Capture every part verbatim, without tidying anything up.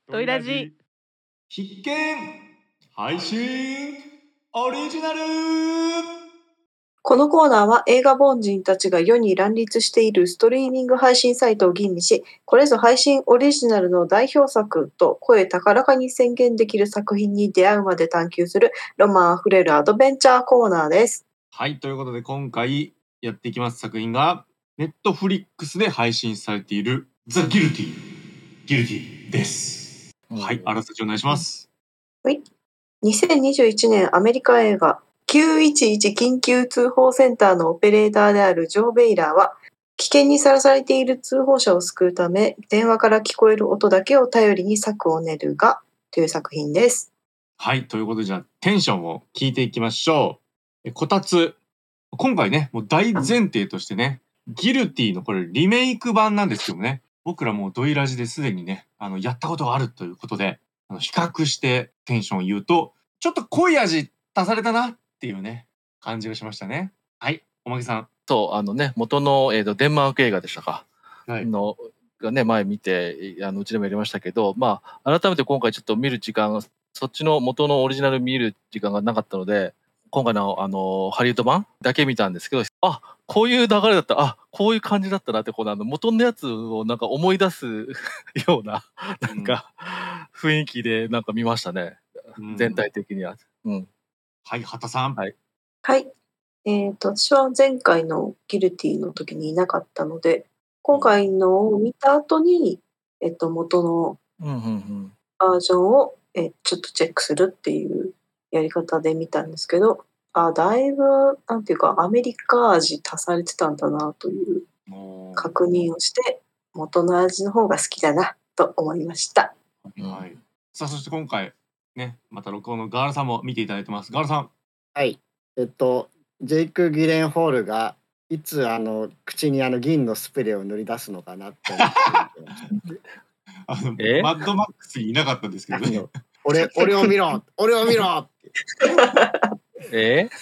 ドイラジ必見配信オリジナル。 このコーナーは映画凡人たちが世に乱立しているストリーミング配信サイトを吟味し、これぞ配信オリジナルの代表作と声高らかに宣言できる作品に出会うまで探求するロマンあふれるアドベンチャーコーナーです。 はい、ということで今回やっていきます作品がネットフリックスで配信されているザ・ギルティギルティです。はい、あらすじお願いします。 はい、にせんにじゅういちねんアメリカ映画きゅういちいち緊急通報センターのオペレーターであるジョー・ベイラーは、危険にさらされている通報者を救うため、電話から聞こえる音だけを頼りに策を練るがという作品です。 はい、ということでじゃあテンションを聞いていきましょう。えこたつ、今回ね、もう大前提としてね、ギルティのこれリメイク版なんですけどね、僕らもうドイラジですでにね、あのやったことがあるということで、あの比較してテンションを言うと、ちょっと濃い味足されたなっていうね、感じがしましたね。はい、おまけさん。 そう、あのね、元の、えーと、デンマーク映画でしたか。 はい。 のがね、前見て、あのうちでもやりましたけど、まあ、改めて今回ちょっと見る時間が、そっちの元のオリジナル見る時間がなかったので、今回のあのハリウッド版だけ見たんですけど、あ、こういう流れだった、あ、こういう感じだったなって、このあの元のやつをなんか思い出すような、なんか雰囲気でなんか見ましたね。 うん、 全体的には。うん。 はい、畑さん。 はい。 はい。えーと、私は前回のギルティの時にいなかったので、今回のを見た後に、えっと、元のうんうんうん。 バージョンを、え、ちょっとチェックするっていうやり方で見たんですけど、あ、だいぶ、なんていうか、アメリカ味足されてたんだなという確認をして、元の味の方が好きだなと思いました。 はい。さあ、そして今回、ね、また録音のガールさんも見ていただいてます。ガールさん。 はい。えっと、ジェイク・ギレンホールがいつあの口にあの銀のスプレーを塗り出すのかなって思って見てました。 あのマッドマックスにいなかったんですけどね。 俺、俺を見ろ俺を見ろってえ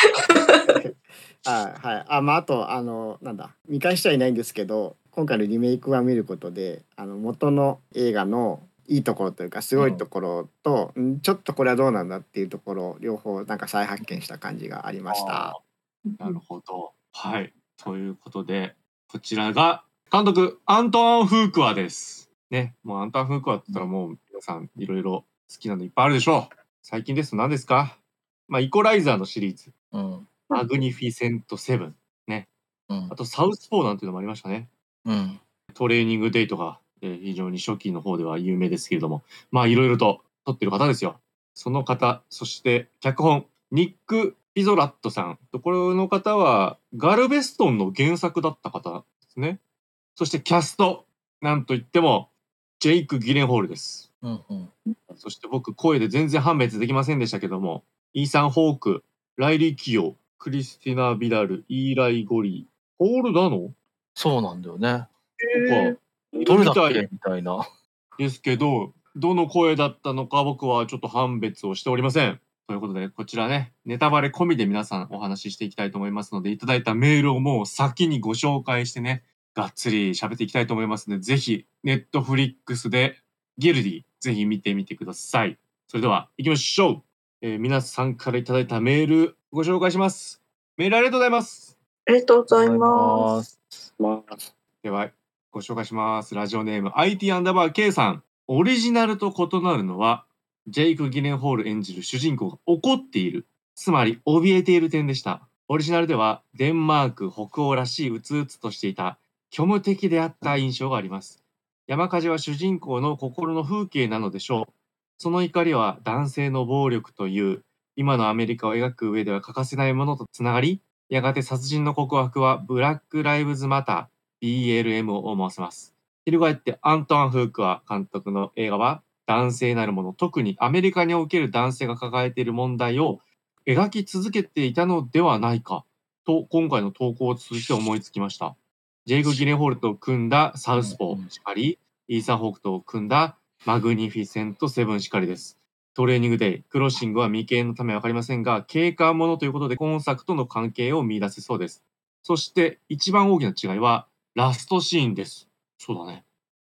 あ、はい。あ、まあ、あと、あの、なんだ、見返してはいないんですけど、今回のリメイクは見ることで、あの、元の映画のいいところというか、すごいところと、うん、ちょっとこれはどうなんだっていうところ、両方なんか再発見した感じがありました。 なるほど。はい。ということで、こちらが、監督、アントワン・フークワです。ね、もうアントワン・フークワって言ったらもう皆さんいろいろ好きなのいっぱいあるでしょう。最近ですと何ですか？まあ、イコライザーのシリーズ。 うん。 マグニフィセント・セブン。ね。 うん。 あと、サウスポーなんていうのもありましたね。 うん。 トレーニングデイとか、えー非常に初期の方では有名ですけれども、まあいろいろと撮ってる方ですよ。その方、そして脚本、ニック・ピゾラットさん。これの方はガルベストンの原作だった方ですね。そしてキャスト、なんといってもジェイク・ギレンホールです。 うんうん。 そして僕、声で全然判別できませんでしたけども、イーサン・ホーク、ライリー・キヨ、クリスティナ・ビダル、イーライ・ゴリー、ポール・ダノそうなんだよね。 とか、 どれだっみたいけみたいな。 ですけど、どの声だったのか僕はちょっと判別をしておりません。ということで、こちらね、ネタバレ込みで皆さんお話ししていきたいと思いますので、いただいたメールをもう先にご紹介してね、がっつり喋っていきたいと思いますので、ぜひ、ネットフリックスでギルディ、ぜひ見てみてください。それでは、行きましょう。えー皆さんからいただいたメール、ご紹介します。メールありがとうございます。 ありがとうございます。 では、ご紹介します。ラジオネーム、アイティー アンダーバー K さん。オリジナルと異なるのは、ジェイク・ギレンホール演じる主人公が怒っている。つまり、怯えている点でした。オリジナルでは、デンマーク北欧らしいうつうつとしていた、虚無的であった印象があります。山火事は主人公の心の風景なのでしょう。その怒りは男性の暴力という、今のアメリカを描く上では欠かせないものとつながり、やがて殺人の告白はブラック・ライブズ・マター、ビーエルエム を思わせます。翻ってアントワン・フークワ監督の映画は、男性なるもの、特にアメリカにおける男性が抱えている問題を描き続けていたのではないかと、今回の投稿を通じて思いつきました。ジェイク・ギレンホールと組んだサウスポーしかり、イーサン・ホークと組んだマグニフィセント・セブンしかりです。トレーニングデイ、クロッシングは未経のためわかりませんが、景観ものということで今作との関係を見出せそうです。そして一番大きな違いはラストシーンです。そうだね。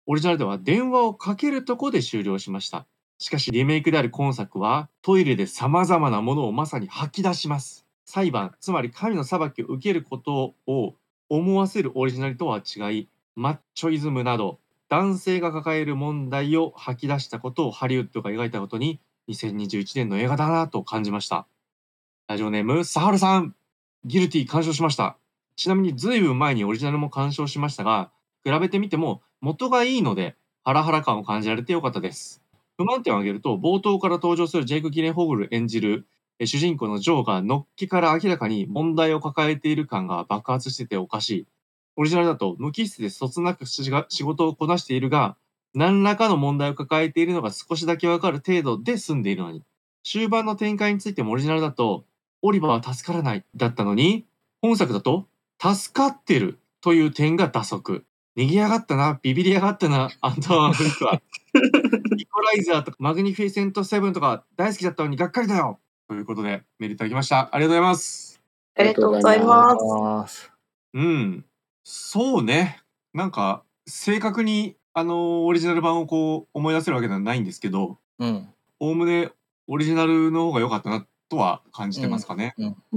オリジナルでは電話をかけるとこで終了しました。しかしリメイクである今作はトイレで様々なものをまさに吐き出します。裁判、つまり神の裁きを受けることを思わせるオリジナルとは違い、マッチョイズムなど男性が抱える問題を吐き出したことをハリウッドが描いたことににせんにじゅういちねんの映画だなと感じました。ラジオネームサハルさん、ギルティ鑑賞しました。ちなみにずいぶん前にオリジナルも鑑賞しましたが、比べてみても元がいいのでハラハラ感を感じられてよかったです。不満点を挙げると、冒頭から登場するジェイク・ギレンホール演じる主人公のジョーがのっけから明らかに問題を抱えている感が爆発してておかしい。オリジナルだと無機質でそつなく仕事をこなしているが、何らかの問題を抱えているのが少しだけわかる程度で済んでいるのに、終盤の展開についてもオリジナルだと、オリバーは助からないだったのに、本作だと助かってるという点が打足。逃げやがったな、ビビりやがったな、アントワン・フリックは。イコライザーとかマグニフィセント・セブンとか大好きだったのにがっかりだよということでメールいただきました。ありがとうございます。 ありがとうございます。 うん、そうね。なんか正確にあのオリジナル版をこう思い出せるわけではないんですけど、おおむねオリジナルの方が良かったなとは感じてますかね。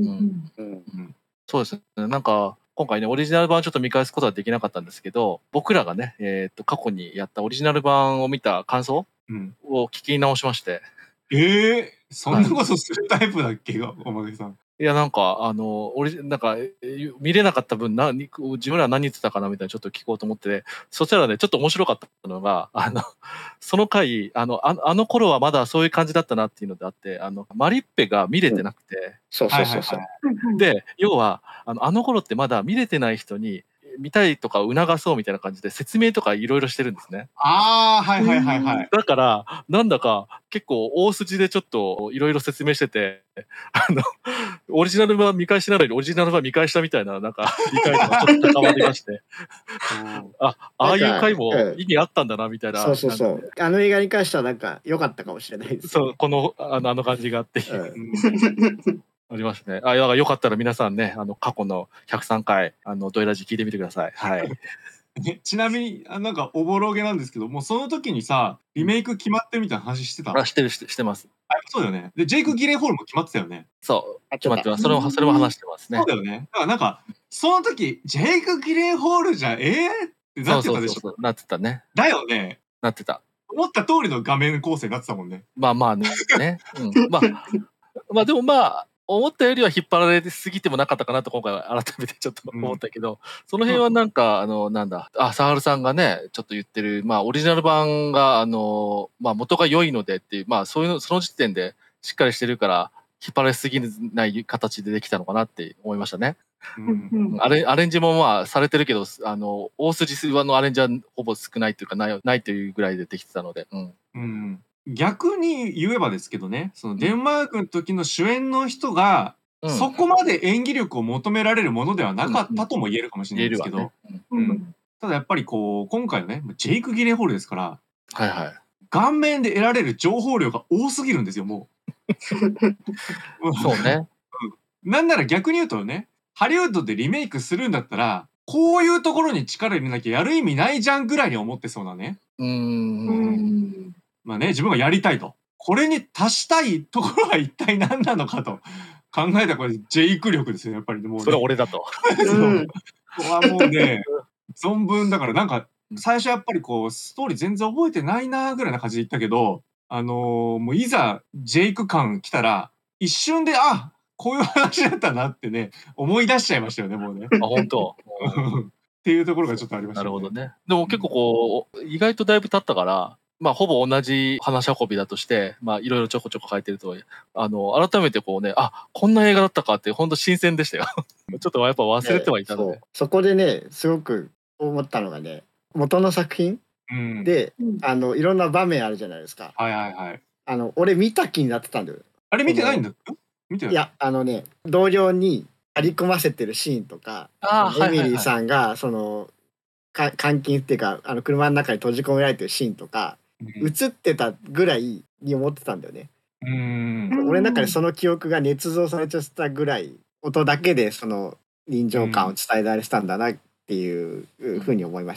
そうですね。なんか今回ね、オリジナル版ちょっと見返すことはできなかったんですけど、僕らがね、えっと、過去にやったオリジナル版を見た感想を聞き直しまして。 うん、ええー、そんなことするタイプだっけ、おまけさん。 いや、なんか、あの、オリジなんか、見れなかった分、な自分ら何言ってたかなみたいなちょっと聞こうと思って、そしたらね、ちょっと面白かったのが、あの、その回、あの、ああの頃はまだそういう感じだったなっていうのであって、あの、マリッペが見れてなくて。うん、 そうそうそうそう。 で、要は、あの、あの頃ってまだ見れてない人に、見たいとか促そうみたいな感じで説明とかいろいろしてるんですね。 ああ、はいはいはいはい。 だから、なんだか結構大筋でちょっといろいろ説明してて、あの、オリジナル版見返しなのにオリジナル版見返したみたいな、なんか理解度がちょっと高まりまして。あ、ああいう回も意味あったんだな、みたいな。 そうそうそう。あの映画に関してはなんか良かったかもしれないです、ね。 そう、この、あの、あの感じがあって。うんありますね。あ、だからよかったら皆さんね、あの、過去のひゃくさんかい、あの、ドイラジ聞いてみてください。はい。 ちなみに、あなんかおぼろげなんですけど、もうその時にさ、リメイク決まってるみたいな話してた？ あ、してるして、してます。 あ、そうだよね。で、ジェイク・ギレンホールも決まってたよね。 そう、決まってます。それも、それも話してますね。 そうだよね。だからなんか、その時、ジェイク・ギレンホールじゃ、ええー、ってなってたでしょ。 そうそうそう、なってたね。 だよね。 なってた。 思った通りの画面構成になってたもんね。 まあまあね。ねうん、まあ、まあでもまあ、思ったよりは引っ張られすぎてもなかったかなと今回は改めてちょっと思ったけど、うん、その辺はなんか、あの、なんだ、あ、サハルさんがね、ちょっと言ってる、まあオリジナル版が、あの、まあ元が良いのでっていう、まあそういうの、その時点でしっかりしてるから、引っ張られすぎない形でできたのかなって思いましたね。うん、アレアレンジもまあされてるけど、あの、大筋のアレンジはほぼ少ないというか、ない、ないというぐらいでできてたので。うん。 うん逆に言えばですけどね、そのデンマークの時の主演の人が、うん、そこまで演技力を求められるものではなかったとも言えるかもしれないですけど、ねうんうん、ただやっぱりこう、今回のね、ジェイク・ギレンホールですから、 はいはい、 顔面で得られる情報量が多すぎるんですよ、もう。 そうね、 うん。なんなら逆に言うとね、ハリウッドでリメイクするんだったら、こういうところに力入れなきゃやる意味ないじゃんぐらいに思ってそうなね。 うーんまあね、自分がやりたいと。これに足したいところは一体何なのかと考えたこれジェイク力ですよ、やっぱり、ね。もうね、 それは俺だと。 そう。ここはもうね、存分だからなんか、最初やっぱりこう、ストーリー全然覚えてないなぐらいな感じで言ったけど、あのー、もういざジェイク感来たら、一瞬で、あ、こういう話だったなってね、思い出しちゃいましたよね、もうね。 あ、本当。 っていうところがちょっとありましたね。 なるほどね。でも結構こう、意外とだいぶ経ったから、まあ、ほぼ同じ話運びだとして、まあ、いろいろちょこちょこ書いてると、あの、改めてこうね、あ、こんな映画だったかって、本当新鮮でしたよ。ちょっとやっぱ忘れてはいたので、 ね、そ, そこでね、すごく思ったのがね、元の作品、うん、で、あの、いろんな場面あるじゃないですか。 はいはいはい。 あの、俺見た気になってたんだよ。 あれ見てないんだ見てない？ いや、あのね、同僚に張り込ませてるシーンとか、エミリーさんが、その、か監禁っていうか、あの車の中に閉じ込められてるシーンとか、映ってたぐらいに思ってたんだよね。 うん俺の中でその記憶が捏造されちゃったぐらい、音だけでその臨場感を伝えられてたんだなっていうふうに思いました。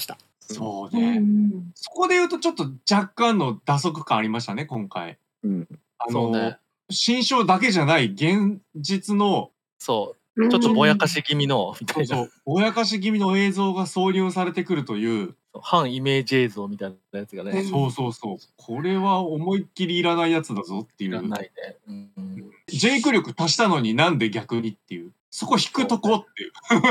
うそうね。 んそこで言うとちょっと若干の打足感ありましたね、今回。 うん。 あの、 そうね。 新章だけじゃない現実の、 そう。 うんちょっとぼやかし気味の、みたいな。 そうそう、ぼやかし気味の映像が挿入されてくるという、 反イメージ映像みたいなやつがね。 うんそうそうそう、これは思いっきりいらないやつだぞっていいらう。 ないね。うんうんジェイク力足したのになんで逆にっていう。そこ引くとこっていう。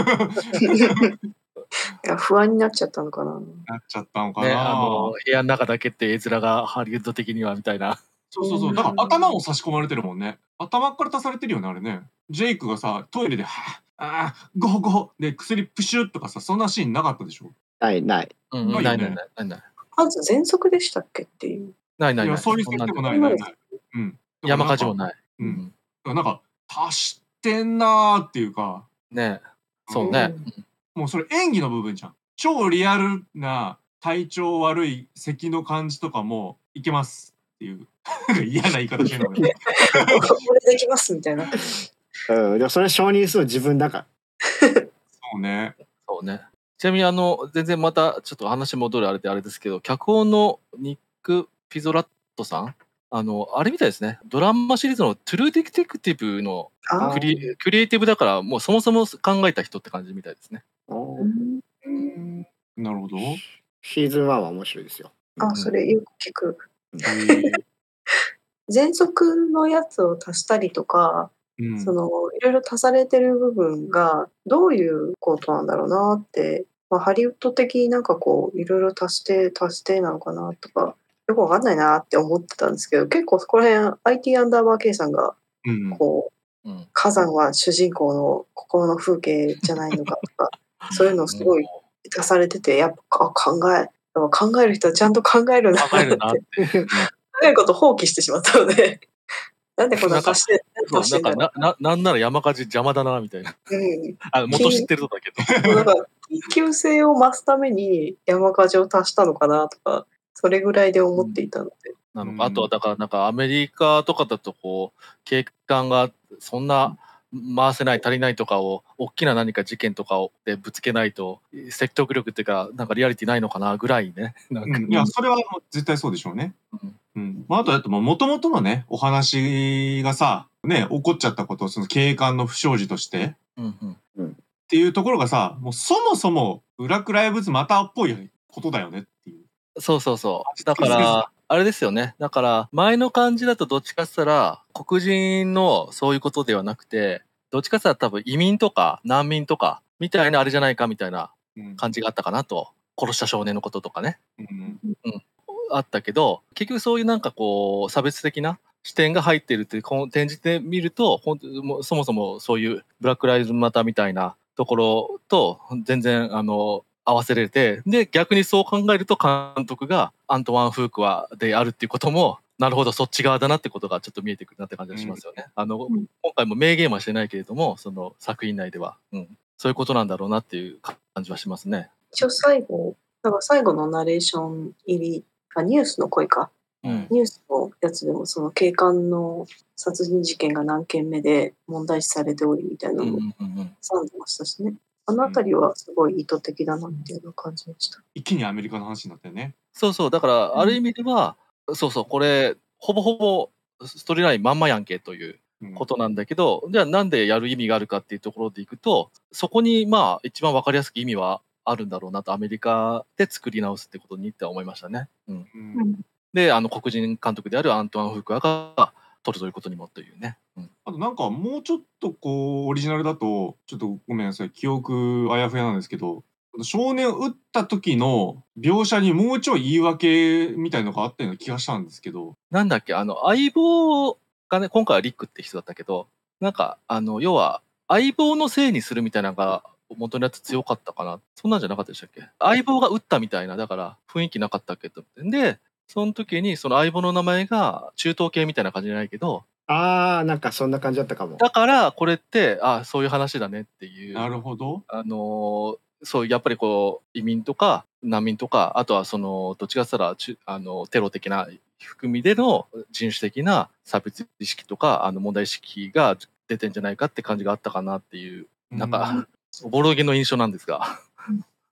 いや不安になっちゃったのかな。 なっちゃったのかね、 な。 あの、部屋の中だけって絵面がハリウッド的にはみたいな。 そうそうそう。だから頭を差し込まれてるもんね。頭から足されてるよね、あれね。ジェイクがさ、トイレで、はぁ、ああ、ゴーゴーで薬プシュッとかさ、そんなシーンなかったでしょ。 ないない。 うん、 ないよねないないないないない。 まず喘息でしたっけっていう。 いや、 ないないない。 そういう設定もないないない。うん。 山火事もない。 う。 うんん。 だからなんか、足してんなーっていうか、 ね。そうね。 もうそれ演技の部分じゃん。超リアルな体調悪い咳の感じとかもいけますっていう。嫌な言い方してるのね。 これできますみたいな。 うん。でもそれ承認する自分だから。 そうね。 そうね。ちなみにあの、全然またちょっと話戻るあれであれですけど、脚本のニック・ピゾラットさん、あの、あれみたいですね。ドラマシリーズのトゥルーディテクティブのあクリクリエイティブだから、もうそもそも考えた人って感じみたいですね。 ーうんなるほど。 シーズンワンは面白いですよ。 あ、それよく聞く。 へえ。 喘息のやつを足したりとか、 うんそのいろいろ足されてる部分がどういうことなんだろうなって、まあ、ハリウッド的になんかこういろいろ足して足してなのかなとかよくわかんないなって思ってたんですけど、結構そこら辺 アイティー アンダーバー K さんがうんこう、 うん。 火山は主人公の心の風景じゃないのかとかそういうのをすごい足されてて、やっぱあ考えやっぱ考える人はちゃんと考えるなって考えるなって。 考えることを放棄してしまったのでなんでこんな足してそう、 足してだろなんんかな、な、なんなら山火事邪魔だな、みたいな。 う。うんあ、元知ってるとだけど。 もうなんか緊急性を増すために山火事を足したのかなとかそれぐらいで思っていたので、 なのか。 うんあとは、だから、なんかアメリカとかだと、こう、警官がそんな回せない、足りないとかを、大きな何か事件とかをでぶつけないと、説得力っていうか、なんかリアリティないのかな、ぐらいね。なんか、 うんいや、それはもう絶対そうでしょうね。 うんうん。まあ、あとだってもう元々のね、お話がさ、ね、起こっちゃったことをその警官の不祥事としてうんうん。 っていうところがさ、もうそもそもブラックライブズマターっぽいことだよねっていう。 そうそうそう。だから、あれですよね。だから、前の感じだとどっちかって言ったら、黒人のそういうことではなくて、どっちかって言ったら多分移民とか難民とか、みたいなあれじゃないかみたいなうん。 感じがあったかなと。殺した少年のこととかね。 うんあったけど、結局そういうなんかこう、差別的な視点が入ってるっていうこの展示で見ると、本当もうそもそもそういうブラックライズマターみたいなところと全然あの合わせれて、で逆にそう考えると監督がアントワン・フークワであるっていうことも、なるほどそっち側だなってことがちょっと見えてくるなって感じがしますよね。あのうん今回も明言はしてないけれども、その作品内では、うん、そういうことなんだろうなっていう感じはしますね。 一応最後だから最後のナレーション入りあニュースの声かうんニュースのやつでもその警官の殺人事件が何件目で問題視されておりみたいなのをうんうんうんうん挟んでましたしね。あのあたりはすごい意図的だなっていうのを感じました。 一気にアメリカの話になったよね。 そうそう、だから、ある意味では、そうそう、これ、ほぼほぼストーリーラインまんまやんけといううんことなんだけど、じゃあなんでやる意味があるかっていうところでいくと、そこにまあ一番わかりやすく意味はあるんだろうなと、アメリカで作り直すってことにって思いましたね。うん、 ううんんで、あの黒人監督であるアントワン・フークアが撮るということにもというね。うん、 あとなんかもうちょっとこうオリジナルだとちょっとごめんなさい記憶あやふやなんですけど少年を撃った時の描写にもうちょい言い訳みたいのがあったような気がしたんですけどなんだっけ、あの、相棒がね、今回はリックって人だったけど、なんか、あの、要は、相棒のせいにするみたいなのが、元のやつ強かったかな。そんなんじゃなかったでしたっけ？相棒が撃ったみたいな、だから、雰囲気なかったっけと思って。で、その時に、その相棒の名前が中東系みたいな感じじゃないけど、 ああ、なんかそんな感じだったかも。 だから、これって、あそういう話だねっていう。 なるほど。 あのーそうやっぱりこう移民とか難民とかあとはそのどっちかって言ったらちあのテロ的な含みでの人種的な差別意識とかあの問題意識が出てんじゃないかって感じがあったかなっていうなんかおぼろげの印象なんですが。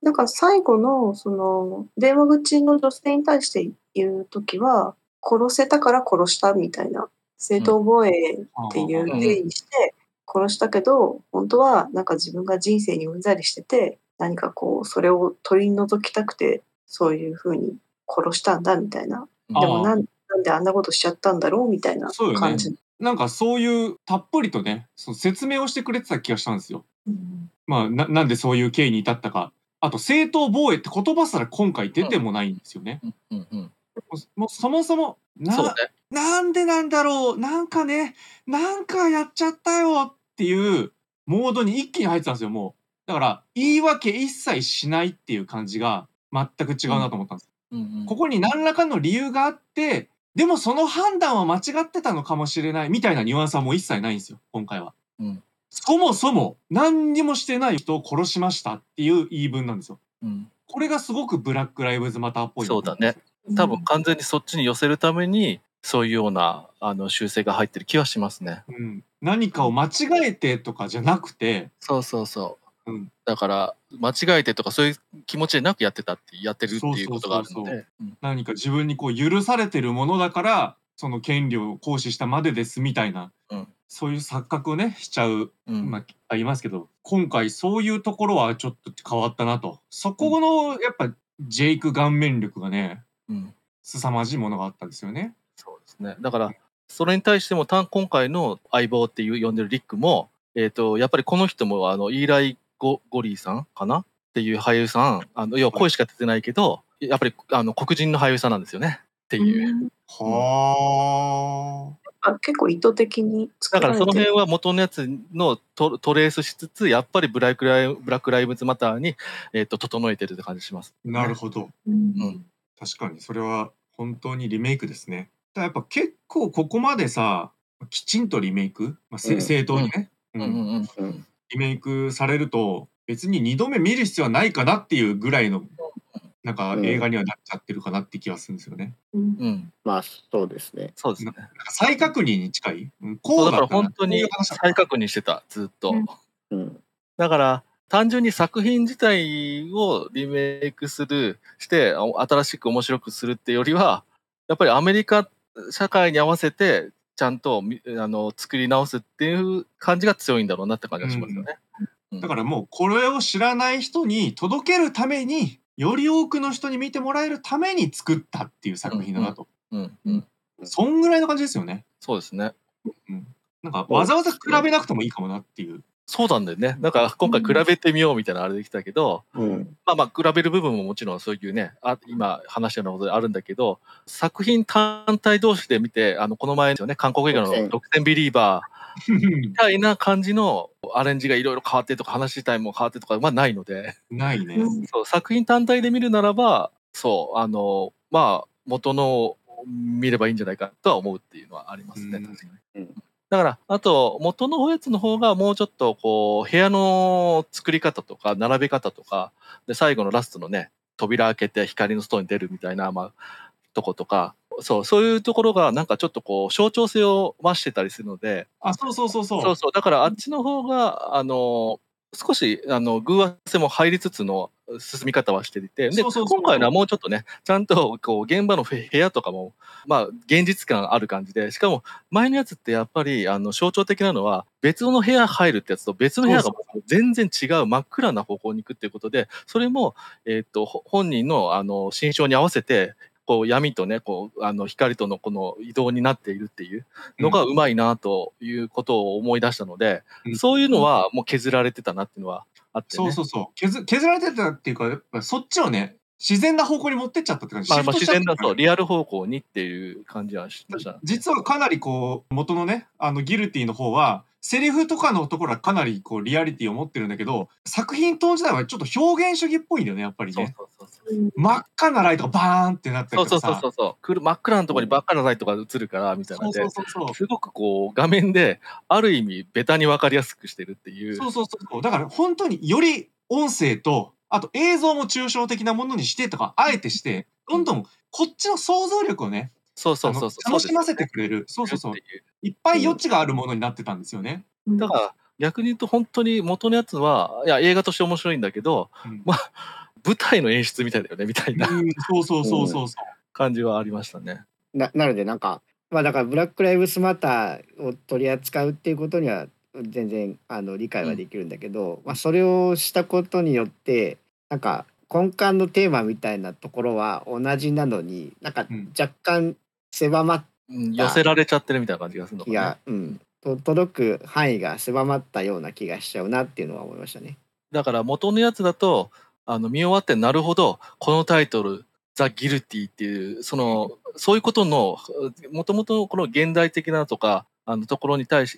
だから最後の、その、電話口の女性に対して言うときは、殺せたから殺したみたいな、正当防衛っていう定義して殺したけど、本当はなんか自分が人生にうんざりしてて、何かこう、それを取り除きたくて、そういう風に殺したんだみたいな。でもなんなんであんなことしちゃったんだろうみたいなそうよね。 感じ。 なんかそういうたっぷりとね、その説明をしてくれてた気がしたんですよ。 うんまあ、ななんでそういう経緯に至ったか。あと正当防衛って言葉すら今回出てもないんですよね。 うんうんうん。 もうもうそもそも、 そうね。 ななんでなんだろう、なんかね、なんかやっちゃったよっていうモードに一気に入ってたんですよ、もう。だから言い訳一切しないっていう感じが全く違うなと思ったんです。 うんうん。 ここに何らかの理由があって、でもその判断は間違ってたのかもしれないみたいなニュアンスはもう一切ないんですよ、今回は。 うんそもそも何にもしてない人を殺しましたっていう言い分なんですよ。 うん。 これがすごくブラックライブズマターっぽいなそうだねと思ったんですよ。 多分完全にそっちに寄せるために、そういうようなあの修正が入ってる気はしますね。 うん。何かを間違えてとかじゃなくて、 そうそうそう。 うん。 だから間違えてとかそういう気持ちでなくやってたってやってるってそういうことがあるそうそうそう。 ので。うん何か自分にこう許されてるものだから、その権利を行使したまでですみたいな、 うんそういう錯覚をね、しちゃう、 うんまあ、ありますけど、今回そういうところはちょっと変わったなと。そこのやっぱジェイク顔面力がね、 うん。 凄まじいものがあったんですよね。 そうですね。だからそれに対してもた今回の相棒っていう呼んでるリックも、えっ、とやっぱりこの人もあのイーライゴゴリーさんかなっていう俳優さん、あの要は声しか出てないけど、やっぱりあの黒人の俳優さんなんですよねっていう。 うんはあ。 あ結構意図的にだからその作られてる。 辺は元のやつのトトレースしつつ、やっぱりブラックライブラックライブズマターに、えっと整えてるって感じします、ね。 なるほど。 うんうん確かにそれは本当にリメイクですね。ただやっぱ結構ここまでさ、きちんとリメイク、まあ、せうん正当にね、ううんんうんうん。 うんリメイクされると、別ににどめ見る必要はないかなっていうぐらいの、なんかうん映画にはなっちゃってるかなって気がするんですよね。 うんうん。 まあそうですね。 そうですね。 なんか再確認に近い。うんそうだからこうだったな本当にこういう話だったな再確認してた、ずっと。 うんうんだから単純に作品自体をリメイクするしてあ新しく面白くするってよりは、やっぱりアメリカ社会に合わせてちゃんとみあの作り直すっていう感じが強いんだろうなって感じがしますよね。うんだからもうこれを知らない人に届けるために、より多くの人に見てもらえるために作ったっていう作品だなと。 うんうん。 そんぐらいの感じですよね。 そうですね。 うん。なんかわざわざ比べなくてもいいかもなっていう。 そうなんだよね。だから今回比べてみようみたいなあれできたけど、 うんまあまあ比べる部分ももちろんそういうね、あ今話したようなことであるんだけど、作品単体同士で見て、あのこの前のね、韓国映画の独占独占ビリーバーみたいな感じのアレンジがいろいろ変わってとか話自体も変わってとかまあないので、 ないね。 うんそう作品単体で見るならば、そうあのまあ元のを見ればいいんじゃないかとは思うっていうのはありますね。 うん確かに。 うんだからあと元のやつの方がもうちょっとこう部屋の作り方とか並べ方とかで最後のラストのね扉開けて光の外に出るみたいなまあとことか、そうそういうところがなんかちょっとこう象徴性を増してたりするので、 あ、そうそうそうそう。 そうそうだからあっちの方があの少しあの偶話性も入りつつの進み方はしていて、でそうそうそう今回のはもうちょっとねちゃんとこう現場の部屋とかもまあ現実感ある感じで、しかも前のやつってやっぱりあの象徴的なのは別の部屋入るってやつと別の部屋が全然違う真っ暗な方向に行くっていうことで、それもえっとほ本人のあの心象に合わせてこう闇とねこうあの光とのこの移動になっているっていうのがうまいなということを思い出したので、 うんそういうのはもう削られてたなっていうのはあってね。 そうそうそう。削削られてたっていうか、やっぱそっちをね、自然な方向に持ってっちゃったって感じ。 まあ、まあ自シフトしちゃった然だとリアル方向にっていう感じはしました。 実はかなりこう、元のね、あのギルティの方は、セリフとかのところはかなりこうリアリティを持ってるんだけど、作品当時代はちょっと表現主義っぽいんだよね、やっぱりそうね。 そうそうそう。 うん真っ赤なライトがバーンってなったそうそうりとかさ。 そうそうそう。くる真っ暗なところにばっかなライトが映るからみたいなそうので、 そうそうそう。 すごくこう画面である意味ベタに分かりやすくしてるっていう。 そうそうそうそう。だから本当により音声と、あと映像も抽象的なものにしてとか、あえてして、どんどんこっちの想像力をね、 そうそあのうそうそう。 楽しませてくれる。そうそうそうって。いういっぱい余地があるものになってたんですよね。 だから逆に言うと本当に元のやつはいや映画として面白いんだけど、 うんまあ舞台の演出みたいだよねみたいなうん、そうそうそうそうそう。 感じはありましたね。 ななのでなんかまあだからブラック・ライブスマターを取り扱うっていうことには全然あの理解はできるんだけど、まあ、それをしたことによってなんか根幹のテーマみたいなところは同じなのになんかうん若干狭まっうん寄せられちゃってるみたいな感じがするのか気が、 ね。 うん、と届く範囲が狭まったような気がしちゃうなっていうのは思いましたね。 だから元のやつだとあの見終わってなるほどこのタイトル「ザ・ギルティ」っていうそのそういうことのもともとこの現代的なとかあのところに対して、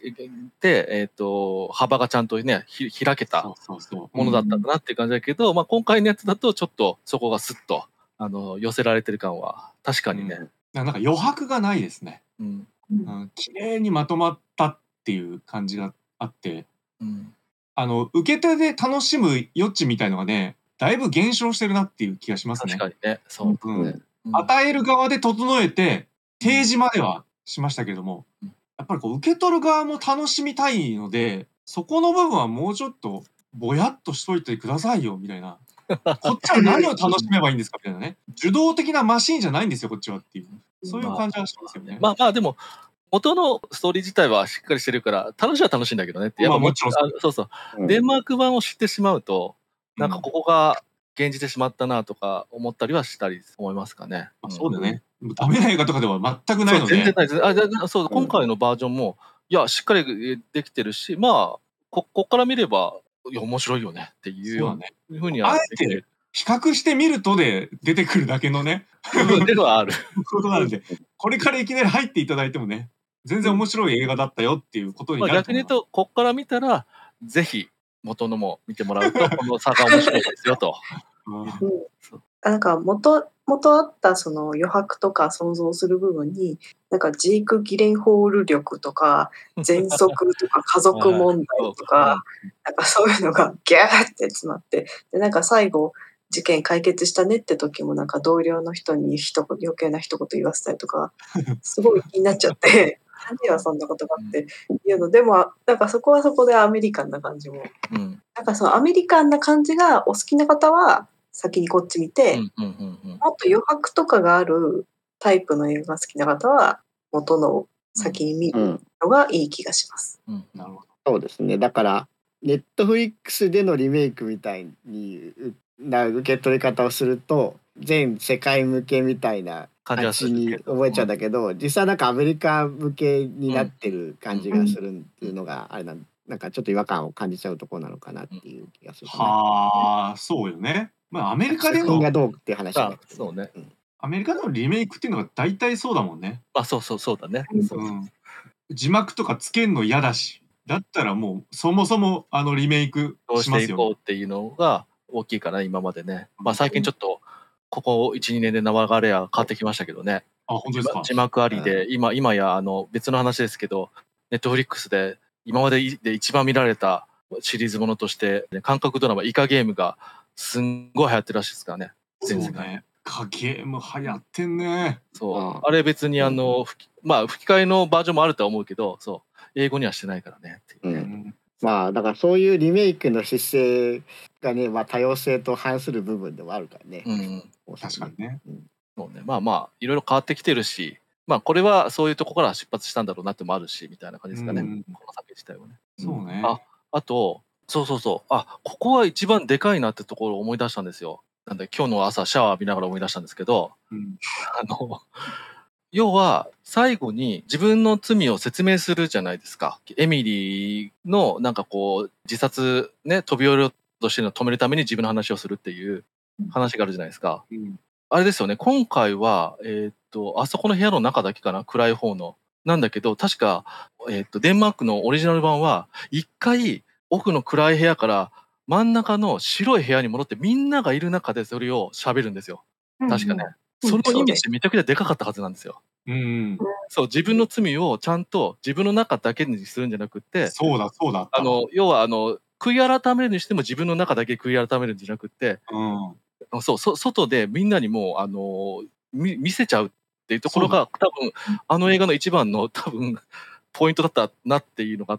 えー、と幅がちゃんとねひ開けたそうそうそう。 ものだったんだなっていう感じだけど、まあ、今回のやつだとちょっとそこがスッとあの寄せられてる感は確かにね。 うんなんか余白がないですね。 うんうん、綺麗にまとまったっていう感じがあって、 うんあの受け手で楽しむ余地みたいのがね、だいぶ減少してるなっていう気がしますね。 確かにねそうですね。 うんうん与える側で整えて提示まではしましたけども、 うんやっぱりこう受け取る側も楽しみたいので、そこの部分はもうちょっとぼやっとしといてくださいよみたいな。こっちは何を楽しめばいいんですかみたいなね。受動的なマシーンじゃないんですよこっちはっていう。そういう感じはしますよね。 まあまあでも元のストーリー自体はしっかりしてるから楽しいは楽しいんだけどねってやっぱまあもちろんあそうそう、 うんデンマーク版を知ってしまうとなんかうんここが現じてしまったなとか思ったりはしたり思いますかね。 まあそうだよね。ダメな映画とかでは全くないので。 そう全然ないですあででそううん今回のバージョンもいやしっかりできてるしまあここっから見ればいや面白いよねっていうよそうだね。 うふうにあえはできてて比較してみるとで出てくるだけのね、 る部分ではある。 ことなんで、これからいきなり入っていただいてもね、全然面白い映画だったよっていうことにまあなると思います。 逆に言うとこっから見たらぜひ元のも見てもらうとこの差が面白いですよと。 うんうんなんか元元あったその余白とか想像する部分になんかジーク・ギレンホール力とか喘息とか家族問題とかなんかそういうのがギャーって詰まってでなんか最後事件解決したねって時もなんか同僚の人に一言余計な一言言わせたりとかすごい気になっちゃって何ではそんなことがあっていうのでもなんかそこはそこでアメリカンな感じもうんなんかそのアメリカンな感じがお好きな方は先にこっち見て、 うんうんうんうんもっと余白とかがあるタイプの映画が好きな方は元のを先に見るうん、 のがいい気がします。 うんなるほど。 そうですね。だからネットフリックスでのリメイクみたいにうな受け取り方をすると全世界向けみたいな感じはす感じにるけど覚えちゃうんだけど、実際なんかアメリカ向けになってる感じがするっていうのがあれなんなんかちょっと違和感を感じちゃうところなのかなっていう気がするかな。 はあ、そうよね。まあアメリカで作品のがどうっていう話じゃなくて、 あそうねうんアメリカでのリメイクっていうのが大体そうだもんね。 あそうそうそうだね。 うんそううん。字幕とかつけんの嫌だし、だったらもうそもそもあのリメイクどうしますよ。 していこうっていうのが大きいかな今までね。まあ最近ちょっとここいち、にねんで流れは変わってきましたけどね。 あ、本当ですか。 字幕ありで、今今やあの別の話ですけど、ネットフリックスで今までで一番見られたシリーズものとして、ね、韓国ドラマイカゲームがすんごい流行ってるらしいですからね。 そう全世界ね。かゲーム流行ってんね。 そうああれ別にあの、吹きまあ吹き替えのバージョンもあるとは思うけど、そう英語にはしてないからねっていうね。 うんまあだからそういうリメイクの姿勢がね、まあ、多様性と反する部分でもあるからね。 うん確かにね。 そうね、まあまあいろいろ変わってきてるし、まあこれはそういうとこから出発したんだろうなってもあるしみたいな感じですかね、 うんこの酒自体はね。 そうね。 ああとそうそうそうあここは一番でかいなってところを思い出したんですよ。なんで今日の朝シャワー浴びながら思い出したんですけど、 うんあの要は最後に自分の罪を説明するじゃないですか。エミリーのなんかこう自殺ね飛び降りようとしてるのを止めるために自分の話をするっていう話があるじゃないですか。 うんあれですよね、今回は、えーっと、あそこの部屋の中だけかな、暗い方の。なんだけど、確か、えーっと、デンマークのオリジナル版は、一回、奥の暗い部屋から真ん中の白い部屋に戻って、みんながいる中でそれを喋るんですよ。確かね。 うんその意味ってめちゃくちゃでかかったはずなんですよ。 うん。 そう、自分の罪をちゃんと自分の中だけにするんじゃなくって、 そうだそうだった。 あの、要は、あの、悔い改めるにしても自分の中だけ悔い改めるんじゃなくって、 うん。 あそうそ外でみんなにもうあのみ見せちゃうっていうところが多分あの映画の一番の多分ポイントだったなっていうのがあって、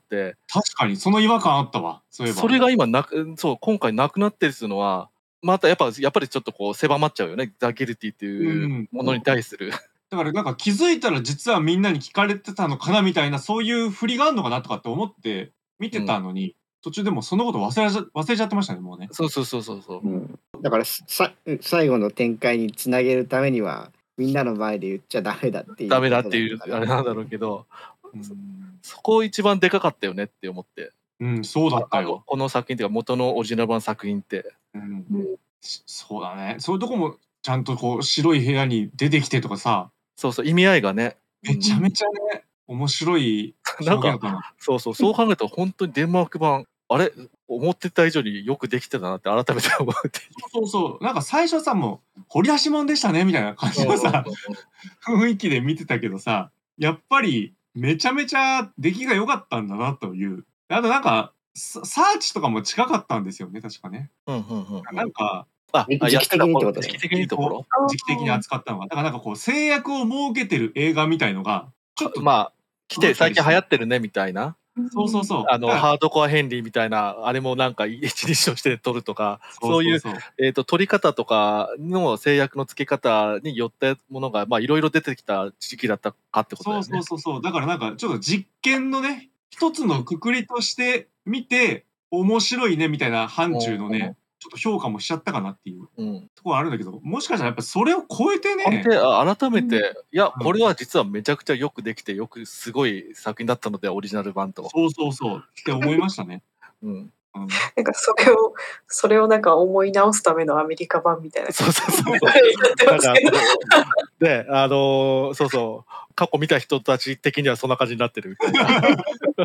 確かにその違和感あったわ。そういえば。 それが今なくそう今回なくなってるっていうのはまたやっぱやっぱりちょっとこう狭まっちゃうよね、ザ・ギルティっていうものに対する、うん、 だからなんか気づいたら実はみんなに聞かれてたのかなみたいな、そういう振りがあるのかなとかって思って見てたのに、うん、途中でもそのこと忘れちゃ忘れちゃってましたね、もうね。 そうそうそうそうそう、うん、 だからさ最後の展開につなげるためにはみんなの前で言っちゃダメだっていうダメだっていうあれなんだろうけど、うん、そこ一番でかかったよねって思って。 うん、そうだったよ。 この作品っていうか元のオリジナル版作品って、 うん、そうだね。そういうとこもちゃんとこう白い部屋に出てきてとかさ、 そうそう意味合いがね、 めちゃめちゃね、うん、面白い表現かな。 そうそうそう考えると本当にデンマーク版あれ思ってた以上によくできてたなって改めて思って。 そうそうなんか最初さもう掘り出し物でしたねみたいな感じのさ雰囲気で見てたけどさ、やっぱりめちゃめちゃ出来が良かったんだなという。あとなんかサーチとかも近かったんですよね確かね。 うんうんうん、 なんかあ時期的にってこと時期的にところ時期的に扱ったのがだからなんかこう制約を設けてる映画みたいのがちょっとまあ来て最近流行ってるねみたいな。 そうそうそう。 あのハードコアヘンリーみたいなあれもなんか一日として撮るとか、そういうえっと撮り方とかの制約の付け方によったものがまあいろいろ出てきた時期だったかってことだよね。 そうそうそうそう。だからなんかちょっと実験のね一つのくくりとして見て面白いねみたいな範疇のね。ちょっと評価もしちゃったかなっていうところあるんだけど、もしかしたらやっぱそれを超えてね改めて、うん、いやこれは実はめちゃくちゃよくできてよくすごい作品だったのでオリジナル版と。 そうそうそうって思いましたね。 うん、 なんかそれをそれをなんか思い直すためのアメリカ版みたいな。 そうそうそう。であのー、そうそう過去見た人たち的にはそんな感じになってるみたいな。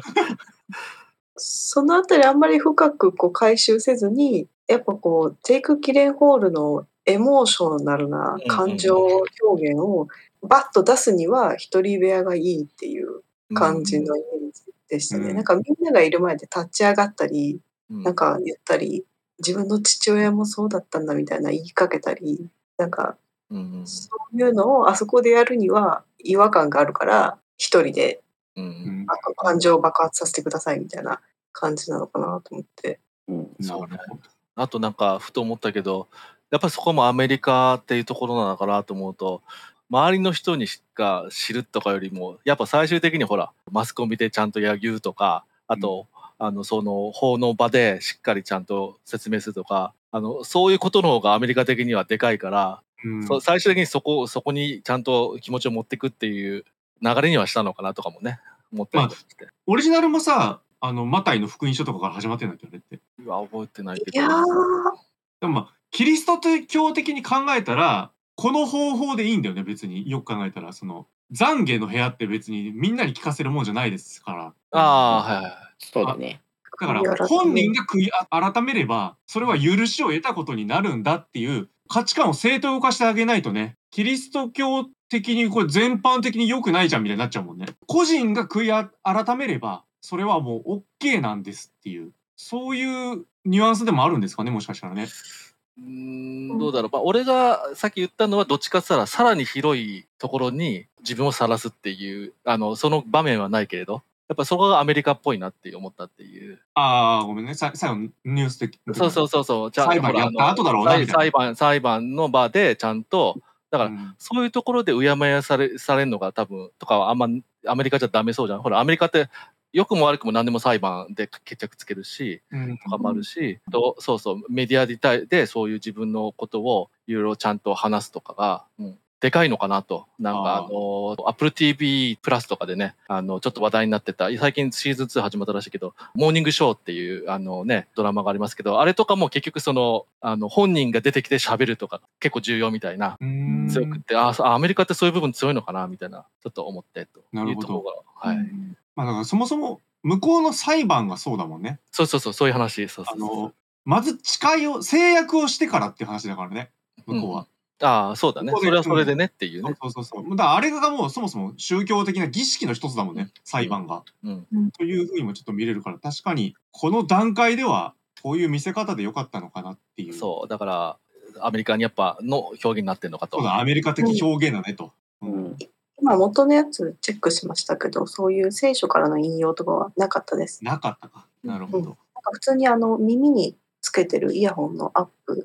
そのあたりあんまり深くこう回収せずにやっぱこうジェイク・ギレンホールのエモーショナルな感情表現をバッと出すには一人部屋がいいっていう感じのイメージでしたね。うん、なんかみんながいる前で立ち上がったり、うん、なんか言ったり自分の父親もそうだったんだみたいな言いかけたりなんか、うん、そういうのをあそこでやるには違和感があるから一人で、うん、感情を爆発させてくださいみたいな感じなのかなと思って。 うん、そうね。あとなんかふと思ったけどやっぱりそこもアメリカっていうところなのかなと思うと周りの人にしか知るとかよりもやっぱ最終的にほらマスコミでちゃんと言うとかあと、うん、あのその法の場でしっかりちゃんと説明するとかあのそういうことの方がアメリカ的にはでかいから、うん、そ最終的にそこそこにちゃんと気持ちを持っていくっていう流れにはしたのかなとかもね思ったりとかして、まあ、 オリジナルもさあのマタイの福音書とかから始まってるんだっけどねって。 いや覚えてないけど。 いやでもまあキリスト教的に考えたらこの方法でいいんだよね別によく考えたらその懺悔の部屋って別にみんなに聞かせるもんじゃないですから。 ああはいはい。 そうだね。 だから本人が悔い改めればそれは許しを得たことになるんだっていう価値観を正当化してあげないとねキリスト教的にこれ全般的に良くないじゃんみたいになっちゃうもんね。個人が悔い改めればそれはもう OK なんですっていうそういうニュアンスでもあるんですかねもしかしたらね。 うーんどうだろう、まあ、俺がさっき言ったのはどっちかって言ったらさらに広いところに自分を晒すっていうあのその場面はないけれどやっぱそこがアメリカっぽいなって思ったっていう。 ああごめんね最後のニュース的そうそうそうそうじゃあ裁判やった後だろうなみたいな裁判裁判の場でちゃんとだから、うん、そういうところでうやまやされされるのが多分とかはあんまアメリカじゃダメそうじゃん。ほらアメリカって良くも悪くも何でも裁判で決着つけるし、うん、とかもあるし、とそうそうメディアで対でそういう自分のことをいろいろちゃんと話すとかが、うん、でかいのかなと。なんかあの Apple ティーブイ プラスとかでねあのちょっと話題になってた最近シーズンツー始まったらしいけどモーニングショーっていうあのねドラマがありますけどあれとかも結局そのあの本人が出てきて喋るとか結構重要みたいな強くってあアメリカってそういう部分強いのかなみたいなちょっと思ってというところがはい。 まあだからそもそも向こうの裁判がそうだもんね。 そうそうそうそういう話。そうそうそうあのまず誓いを制約をしてからっていう話だからね向こうは。 うん、ああそうだね。それはそれでねっていうね。 そうそうそう。だからあれがもうそもそも宗教的な儀式の一つだもんね、うん、裁判が、うんうん。というふうにもちょっと見れるから確かにこの段階ではこういう見せ方で良かったのかなっていう。 そうだからアメリカにやっぱの表現になってるのかと。 そうだアメリカ的表現だねと。うんうん今元のやつチェックしましたけどそういう聖書からの引用とかはなかったです。 なかったか。なるほど。うん、 なんか普通にあの耳につけてるイヤホンのアップ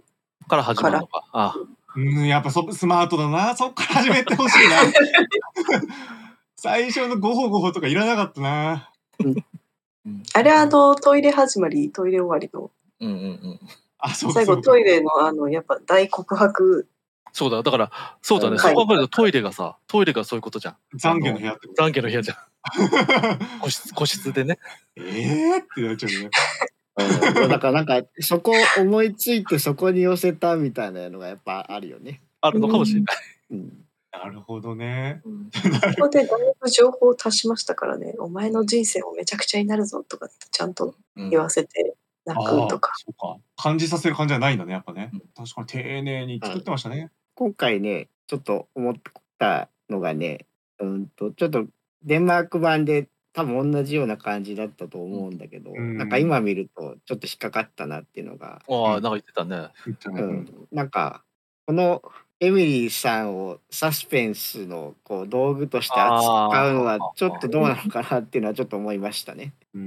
から始まるのか。あうん、やっぱそスマートだな。そっから始めてほしいな。最初のゴホゴホとかいらなかったな。 あれはあのトイレ始まり、トイレ終わりの。 うんうんうん。 あ、そう最後トイレのあのやっぱ大告白。 そうだ、だから、そうだね、そう考えるとトイレがさ、トイレがそういうことじゃん。 懺悔の部屋ってこと。 懺悔の部屋じゃん。個室、個室でね。 えーってなっちゃうね。 うん、だからなんかそこ思いついてそこに寄せたみたいなのがやっぱあるよね。 あるのかもしれない。 うん、 なるほどね。 うん、そこでだいぶ情報を足しましたからね。お前の人生もめちゃくちゃになるぞとかちゃんと言わせて泣くとか。 そうか。感じさせる感じじゃないんだね、やっぱね。確かに丁寧に作ってましたね。 今回ね、ちょっと思ったのがね、うんとちょっとデンマーク版で多分同じような感じだったと思うんだけど、うん、なんか今見るとちょっと引っかかったなっていうのが。 ああ、なんか言ってたね。 うん、なんかこのエミリーさんをサスペンスのこう道具として扱うのはちょっとどうなのかなっていうのはちょっと思いましたね。 うん、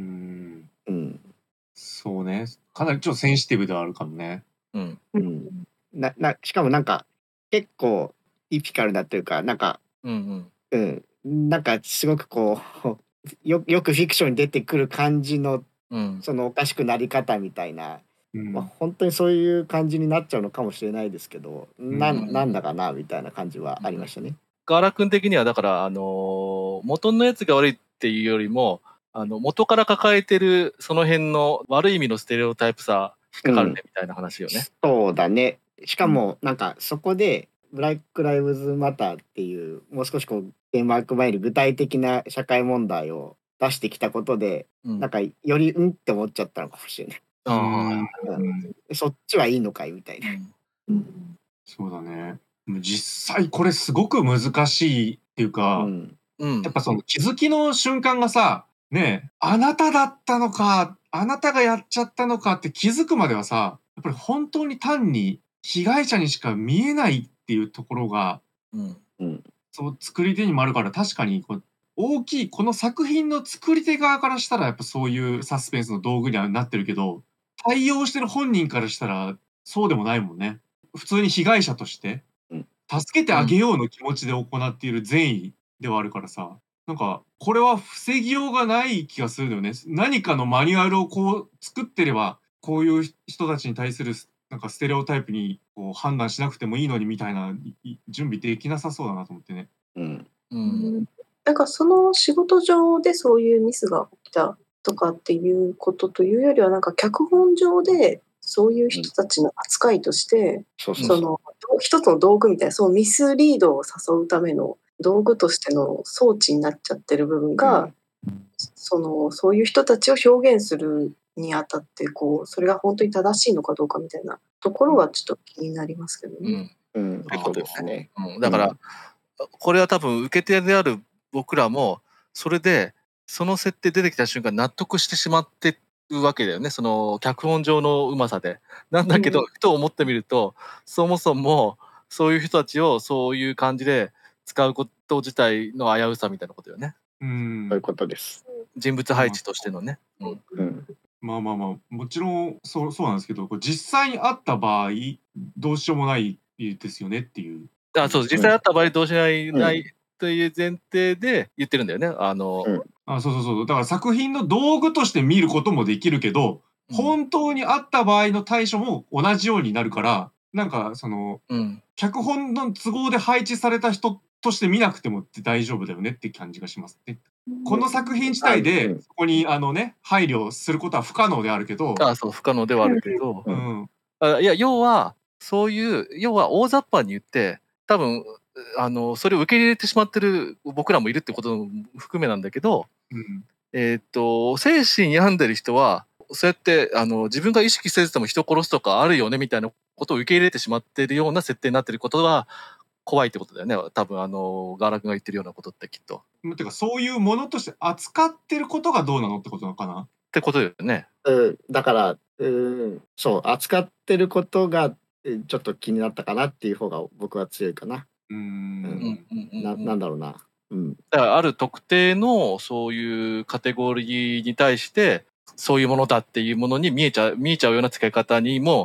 うん、 そうね。かなりちょっとセンシティブではあるかもね。 うん、 うん、ななしかもなんか結構ティピカルだというかなんか、 うんうん、 うん、なんかすごくこうよ, よくフィクションに出てくる感じの、うん、そのおかしくなり方みたいな、うんまあ、本当にそういう感じになっちゃうのかもしれないですけど、うん、な, なんだかなみたいな感じはありましたね。 ガーラ君的にはだから、あのー、元のやつが悪いっていうよりもあの元から抱えてるその辺の悪い意味のステレオタイプさ引っかかるねみたいな話よね、 うん、そうだね。しかもなんかそこでブラック・ライブズ・マターっていうもう少しこうデンマーク前に具体的な社会問題を出してきたことで、うん、なんかよりうんって思っちゃったのかもしれない。うんうん、そっちはいいのかいみたいな、 うん、そうだね。実際これすごく難しいっていうか、うんうん、やっぱその気づきの瞬間がさ、ね、あなただったのか、あなたがやっちゃったのかって気づくまではさ、やっぱり本当に単に被害者にしか見えないっていうところが、うんうん、そう作り手にもあるから確かにこう大きいこの作品の作り手側からしたらやっぱそういうサスペンスの道具にはなってるけど、対応してる本人からしたらそうでもないもんね。普通に被害者として助けてあげようの気持ちで行っている善意ではあるからさ、なんかこれは防ぎようがない気がするよね。何かのマニュアルをこう作ってればこういう人たちに対するなんかステレオタイプにこう判断しなくてもいいのにみたいな準備できなさそうだなと思ってね。 うんうん、なんかその仕事上でそういうミスが起きたとかっていうことというよりはなんか脚本上でそういう人たちの扱いとして、うん、その一つの道具みたいなそうミスリードを誘うための道具としての装置になっちゃってる部分が、うん、そのそういう人たちを表現するにあたってこうそれが本当に正しいのかどうかみたいなところはちょっと気になりますけどね。 うん、うん、そうですね。うん、だから、うんこれは多分受け手である僕らもそれでその設定出てきた瞬間納得してしまってるわけだよね、その脚本上のうまさで。なんだけど、うん、ふと思ってみるとそもそもそういう人たちをそういう感じで使うこと自体の危うさみたいなことよね。 うん、そういうことです。 人物配置としてのね。 うんうん、まあまあまあもちろんそうそうなんですけど、実際にあった場合どうしようもないですよねっていう。 あそう実際あった場合どうしようもない、うん、ないという前提で言ってるんだよね。あの、 うん、あそうそうそうだから作品の道具として見ることもできるけど、うん、本当にあった場合の対処も同じようになるからなんかその、うん、脚本の都合で配置された人として見なくても大丈夫だよねって感じがしますね。この作品自体でそこにあのね配慮することは不可能であるけど、 あそう不可能ではあるけど、うん、あいや要はそういう要は大雑把に言って多分あのそれを受け入れてしまってる僕らもいるってことも含めなんだけど、うん、えー、っと精神病んでる人はそうやってあの自分が意識せずとも人殺すとかあるよねみたいなことを受け入れてしまっているような設定になっていることは怖いってことだよね。多分あのガーラ君が言ってるようなことってきっと。 てかそういうものとして扱ってることがどうなのってことなのかなってことよね。 うん、だからうんそう扱ってることがちょっと気になったかなっていう方が僕は強いかな。うん、な, なんだろうな、 うん、だからある特定のそういうカテゴリーに対してそういうものだっていうものに見えちゃう見えちゃうような使い方にも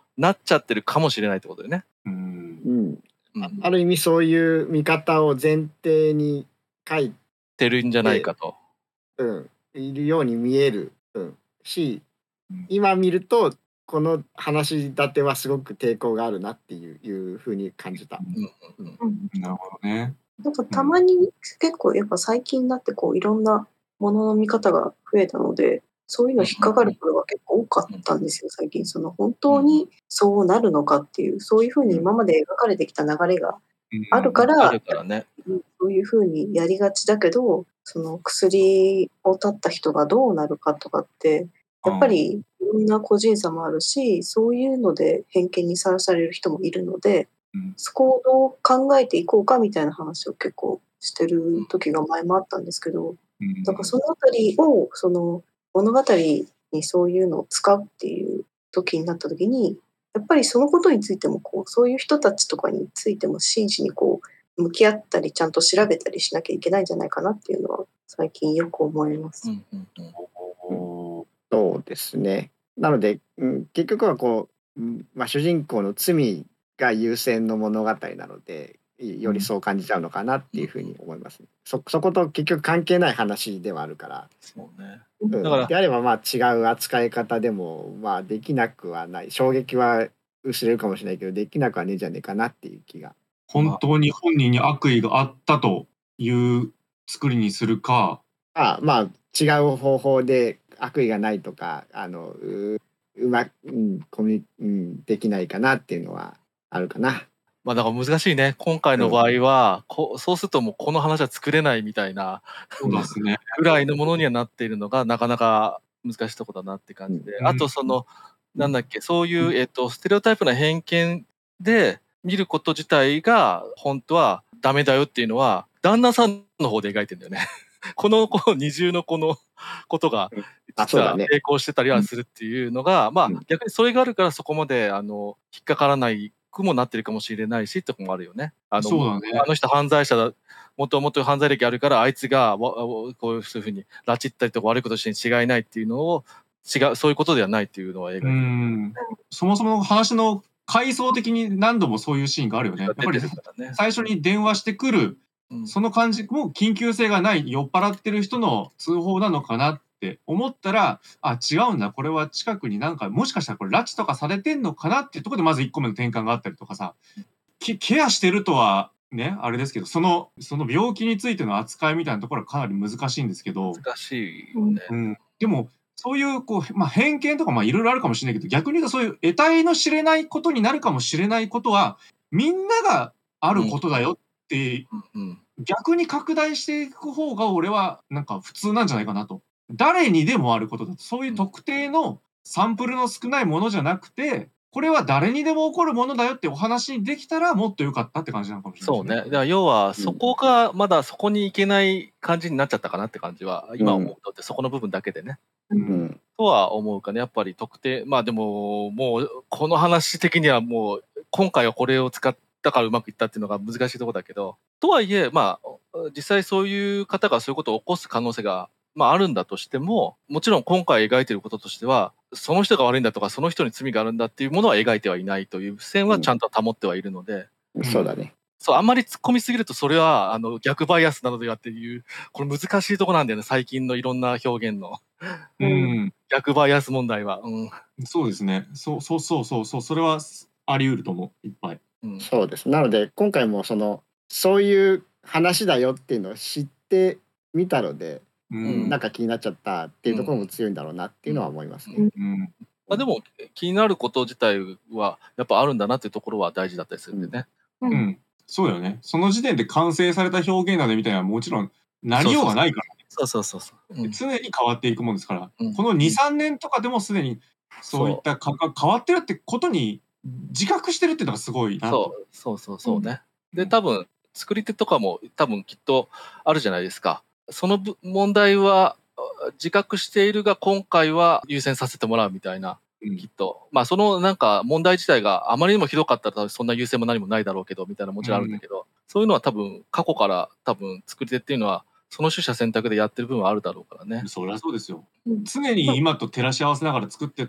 なっちゃってるかもしれないってことだよね。 うんうんうん、 あある意味そういう見方を前提に書いてるんじゃないかと。 て、うん、いるように見える、うん、し、 うん今見るとこの話し立てはすごく抵抗があるなっていういうふうに感じた。 うんうんうんうんなるほどね。 なんかたまに結構やっぱ最近になってこういろんなものの見方が増えたので、そういうの引っかかることが結構多かったんですよ、最近。その本当にそうなるのかっていう、そういうふうに今まで描かれてきた流れがあるかあら、 るからね。 そういうふうにやりがちだけど、その薬を断った人がどうなるかとかって、やっぱりいろんな個人差もあるし、そういうので偏見にさらされる人もいるので、 うんそこをどう考えていこうかみたいな話を結構してる時が前もあったんですけど、 うんだからそのあたりをその物語にそういうのを使うっていう時になった時に、やっぱりそのことについてもこうそういう人たちとかについても真摯にこう向き合ったりちゃんと調べたりしなきゃいけないんじゃないかなっていうのは最近よく思います。 うんうんうんおーそうですね。なので、うん、結局はこう、うんまあ、主人公の罪が優先の物語なのでよりそう感じちゃうのかなっていうふうに思います、ね、そ, そこと結局関係ない話ではあるから、 そうね。 うん、 だからであればまあ違う扱い方でもまあできなくはない、衝撃は薄れるかもしれないけどできなくはねえじゃねえかなっていう気が。 本当に本人に悪意があったという作りにするか、 あまあ違う方法で悪意がないとかあの う, うまく、うん、コミュニ、うん、できないかなっていうのはあるかな。 まあだから難しいね。今回の場合は、こそうするともうこの話は作れないみたいなそうですね。 ぐらいのものにはなっているのがなかなか難しいところだなって感じで、 うんあとその、なんだっけ、そういう、えっと、ステレオタイプな偏見で見ること自体が本当はダメだよっていうのは旦那さんの方で描いてるんだよね。このこの二重のこのことがあ実はそうだね成功してたりはするっていうのが、まあうん逆にそれがあるからそこまであの引っかからないくもなってるかもしれないしってとこもあるよね。あのそうだねあの人犯罪者だ、もともと犯罪歴あるからあいつがわこういうふうに拉致ったりとか悪いことしてに違いないっていうのを違うそういうことではないっていうのは映う画にん。そもそもの話の階層的に何度もそういうシーンがあるよね。やっぱり出てるからね。 最初に電話してくるうんその感じも緊急性がない酔っ払ってる人の通報なのかなって思ったら、あ、違うんだ、これは近くになんかもしかしたらこれ拉致とかされてんのかなっていうところでまずいっこめの転換があったりとかさ、ケケアしてるとはね、あれですけど、そのその病気についての扱いみたいなところはかなり難しいんですけど、 難しいよね。 うん、でもそういうこう、まあ、偏見とかまあいろいろあるかもしれないけど、逆に言うとそういう得体の知れないことになるかもしれないことはみんながあることだよってうんうん逆に拡大していく方が俺はなんか普通なんじゃないかなと。誰にでもあることだと。そういう特定のサンプルの少ないものじゃなくて、これは誰にでも起こるものだよってお話にできたらもっと良かったって感じなのかもしれないそうね。 ですね。 だから要はそこがまだそこに行けない感じになっちゃったかなって感じは今思うとってそこの部分だけでね。 ううんんとは思うかね。やっぱり特定、まあでももうこの話的にはもう今回はこれを使ったからうまくいったっていうのが難しいところだけど、とはいえまあ実際そういう方がそういうことを起こす可能性がまああるんだとしても、もちろん今回描いていることとしてはその人が悪いんだとかその人に罪があるんだっていうものは描いてはいないという線はちゃんと保ってはいるので、 そうだね。 そうあんまり突っ込みすぎるとそれはあの逆バイアスなのではっていうこれ難しいところなんだよね、最近のいろんな表現のうん、 逆バイアス問題は。うんそうですね。そうそうそうそうそう、それはあり得ると思う。いっぱい。 うんそうです。なので今回もそのそういう話だよっていうのを知ってみたので、 ううんん。 なんか気になっちゃったっていうところも強いんだろうなっていうのは思いますね。 うん。 まあ、でも気になること自体はやっぱあるんだなっていうところは大事だったりするんでね。 ううんん。そうだよね。その時点で完成された表現なんでみたいなのはもちろんなりようがないから。 そうそうそうそう。うん常に変わっていくもんですから、 うんこのに、さんねんとかでもすでにそういった感覚が変わってるってことに自覚してるっていうのがすごいなと。 そうそうそうそうね。で多分作り手とかも多分きっとあるじゃないですか。そのぶ問題はあ自覚しているが今回は優先させてもらうみたいな。 うんきっとまあそのなんか問題自体があまりにもひどかったらそんな優先も何もないだろうけどみたいなもちろんあるんだけど、そういうのは多分過去から多分作り手っていうのはその取捨選択でやってる部分はあるだろうからね。 そりゃそうですよ。 うん常に今と照らし合わせながら作ってたら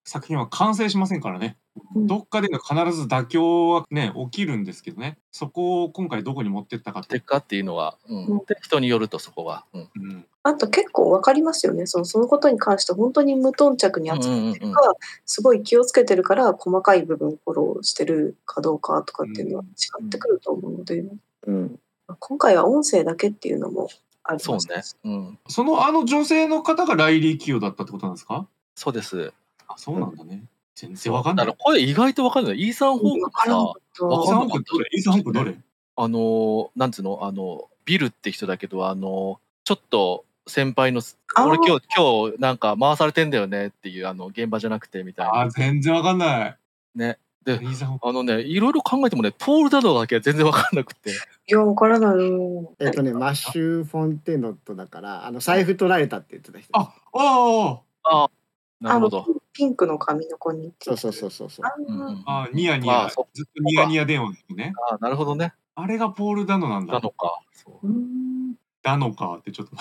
作品は完成しませんからね。 うんどっかでの必ず妥協はね、起きるんですけどね。そこを今回どこに持ってったかとて。かっていうのは、うんうんで人によるとそこが。うんうん。 あと結構わかりますよね。そのそのことに関して本当に無頓着に扱ってるか、 うんうんすごい気をつけてるから細かい部分をフォローしてるかどうかとかっていうのは違ってくると思うので、 うん。 今回は音声だけっていうのもありそうねましたし。。 うん。 そのあの女性の方がライリー・キヨだったってことなんですか？ そうです。 あ、そうなんだね。全そう然わかんない。 だから声意外とわかんない。イーサン・ホークわからなさか、った。 イーサン・わかんなかったホークどれ？イーサン・ホークどれ？ あの、なんつうの、あの、ビルって人だけど、あの、ちょっと先輩の、 あー俺今日、今日なんか回されてんだよねっていう、あの、現場じゃなくてみたいな。 あ、全然わかんない。 ね。で、 イーサン・ホーク。 あのね、いろいろ考えてもね、ポール・ダドだけは全然わかんなくて。 いや、わからないよ。 えっとね、マッシュ・フォンテノットだから、あの財布取られたって言ってた人です。 あ、あああ、なるほど。 あのピンクの髪の子にってそうそうそうそうそう。 あうんうんうんあ、あニヤニヤ、 あそずっとニヤニヤ電話の人ね。 ああ、なるほどね。 あれがポール・ダノなんだ。 なのか。そううーんダノかってちょっと。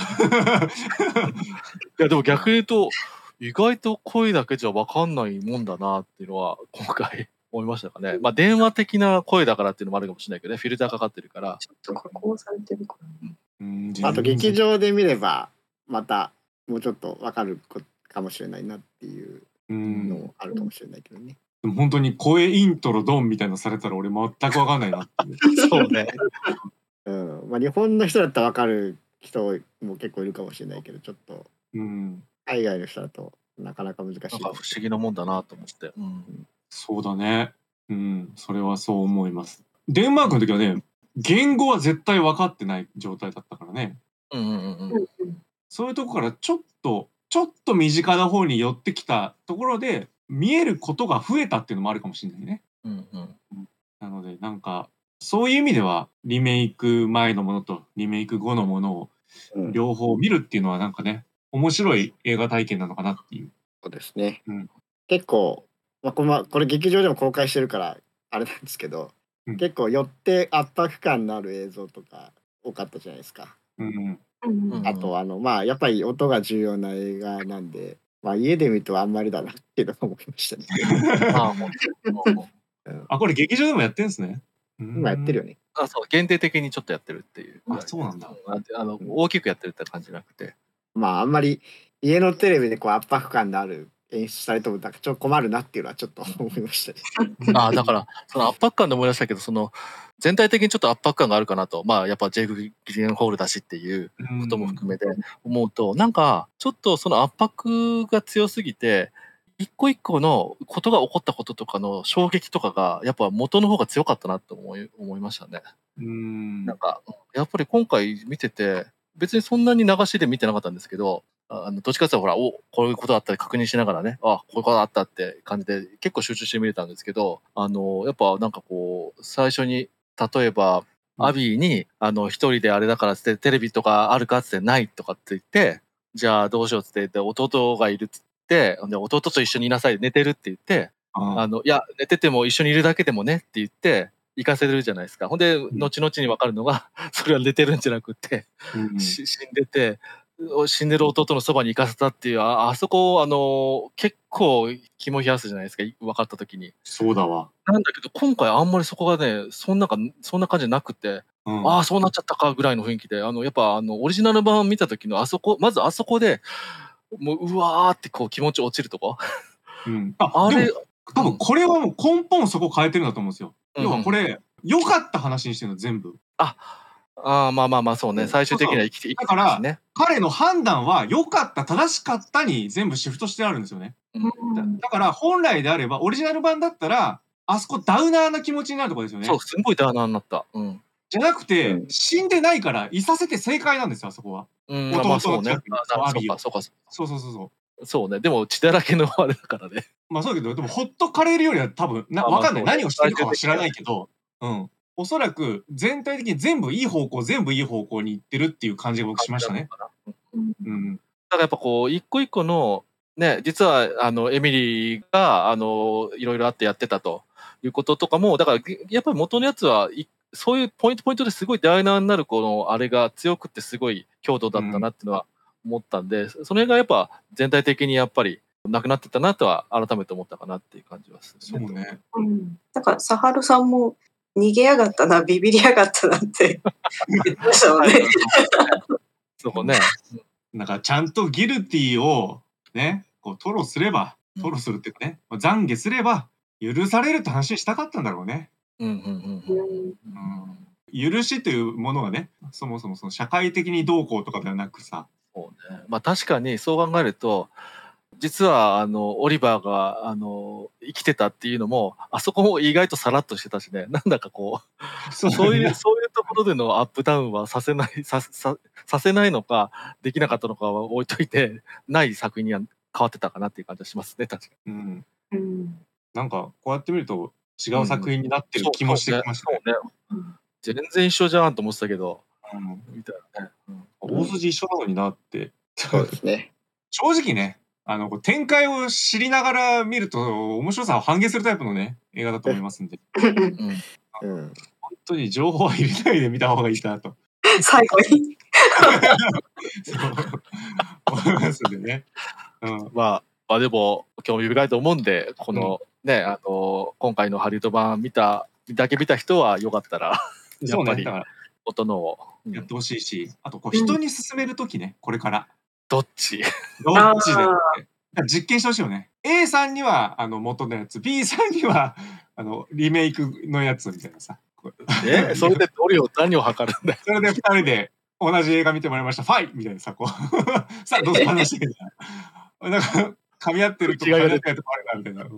いや、でも逆に言うと、意外と声だけじゃわかんないもんだなっていうのは、今回思いましたかね。まあ、電話的な声だからっていうのもあるかもしれないけどね、フィルターかかってるから。 ちょっと加工されてるかな。 うんあと劇場で見ればまたもうちょっとわかるかもしれないなっていううんのもあるかもしれないけどね。 でも本当に声イントロドンみたいなのされたら俺全くわかんないなっていう。 そうね。 うん、まあ日本の人だったらわかる人も結構いるかもしれないけど、ちょっとうん、 海外の人だとなかなか難しいなんか不思議なもんだなと思って。うん。 そうだね。うん、それはそう思います。デンマークの時はね、言語は絶対分かってない状態だったからね。 うんうんうんうん。 うんそういうとこからちょっと、ちょっと身近な方に寄ってきたところで、見えることが増えたっていうのもあるかもしれないね。 うんうん。 なので、なんか、そういう意味では、リメイク前のものとリメイク後のものをうん、 両方見るっていうのはなんかね、面白い映画体験なのかなっていう。 そうですね。 うん結構、まあ、このこれ劇場でも公開してるからあれなんですけど、 うん結構寄って圧迫感のある映像とか多かったじゃないですか。 うん。 うんうんあとあのまあやっぱり音が重要な映画なんで、まあ、家で見るとあんまりだなっていうのを思いましたね。 ああ、もう。 うんあ、これ劇場でもやってんですね。 今やってるよね。 あ、そう、限定的にちょっとやってるっていう。 あそうなんだああの、大きくやってるって感じじゃなくて。 まああんまり家のテレビでこう圧迫感のある演出されてもなんかちょっと困るなっていうのはちょっと思いましたね。 ああ、だから、その圧迫感で思い出したけど、その、全体的にちょっと圧迫感があるかなと。まあ、やっぱジェイク・ギレンホールだしっていうことも含めて思うと、なんか、ちょっとその圧迫が強すぎて、一個一個のことが起こったこととかの衝撃とかが、やっぱ元の方が強かったなと思い、思いましたね。 うん。 なんか、やっぱり今回見てて、別にそんなに流しで見てなかったんですけど、あのどっちかっていうとほら、おこういうことあったり確認しながらね、あこういうことあったって感じで結構集中して見れたんですけど、あの、やっぱなんかこう、最初に、例えば、 うんアビーに、あの、一人であれだからっつって、テレビとかあるかっつってないとかって言って、じゃあどうしようっつって言って、弟がいるっつって、で弟と一緒にいなさい、寝てるって言って、 ああの、いや、寝てても一緒にいるだけでもねって言って、行かせるじゃないですか。ほんで、後々に分かるのが、それは寝てるんじゃなくて、 うんし死んでて、死んでる弟のそばに行かせたっていう、あ、あそこ、あの、結構肝冷やすじゃないですか、分かった時に。 そうだわ。 なんだけど、今回あんまりそこがね、そんなか、そんな感じじゃなくて、 うんああ、そうなっちゃったかぐらいの雰囲気で、あの、やっぱ、あの、オリジナル版見た時のあそこ、まずあそこで、もう、うわーってこう気持ち落ちるとこ。 うん。あ、 あれでも、多分これはもう根本そこ変えてるんだと思うんですよ。 うん要はこれ、良かった話にしてるの、全部。 あ、ああ、まあまあまあ、そうね。最終的には生きて、生きてだからますね。 彼の判断は良かった、正しかったに全部シフトしてあるんですよね。 うんだだから本来であれば、オリジナル版だったら、あそこダウナーな気持ちになるところですよねそう、。すごいダーナーになった。うん。 じゃなくて、 うん死んでないから、いさせて正解なんですよ、あそこは。 うん、 弟まあそうね。 の近くにあアビーをそうか、そうか。 そうそうそうそう。 そうね。でも血だらけのあれだからね。 まあそうだけど、でもほっとかれるよりは多分、なまあまあわかんない。 そうね何をしてるかは知らないけど、うん。おそらく全体的に全部いい方向、全部いい方向に行ってるっていう感じが僕しましたね。 うんうん。 だからやっぱこう、一個一個の、ね、実は、あの、エミリーが、あの、いろいろあってやってたということとかも、だから、やっぱり元のやつは、いそういうポイントポイントですごいダイナーになるこの、あれが強くってすごい強度だったなっていうのは思ったんで、その辺がやっぱ全体的にやっぱりなくなってたなとは改めて思ったかなっていう感じはする、 そうね。 うん。だから、サハルさんも逃げやがったな、ビビりやがったなって言ってましたもんね。 そうね。 なんかちゃんとギルティをね、こう吐露すれば、吐露するっていうかね、懺悔すれば許されるって話したかったんだろうね。 うんうんうんうん。 うん、許しというものがね、そもそもその社会的にどうこうとかではなくさ。 そうね。まあ確かにそう考えると、実はあのオリバーがあの生きてたっていうのも、あそこも意外とさらっとしてたしね、なんだかこう、 そうそういうね。 そういうところでのアップダウンはさせないさささせないのかできなかったのかは置いといて、ない作品には変わってたかなっていう感じがしますね、確かに。 うん。 うんなんかこうやって見ると違う作品になってる気もしてきましたね。 そうね。そうね。全然一緒じゃんと思ってたけど、 うん、 みたいなね。うん、 大筋一緒なのになって。 そうですね。 正直ね、あのこう展開を知りながら見ると面白さを半減するタイプのね映画だと思いますんで、 うん、 本当に情報は入れないで見た方がいいかなと最後にそう思いますんでね。うん、 まあ、まあでも興味深いと思うんで、この、うん、ね、あの今回のハリウッド版見ただけ見た人はよかったらやっぱり音のをやってほしいし、あとこう人に勧めるときね、これからどっちどっちでって実験してほしいよね。A さんにはあの元のやつ、B さんにはあのリメイクのやつみたいなさ。 え、それでどれを何を測るんだよ。 それでふたりで同じ映画見てもらいました。ファイみたいなさ、こうさあどうぞ話してみたいな。なんか噛み合ってるとこ噛み合ってるとこあるなみたいな、うん、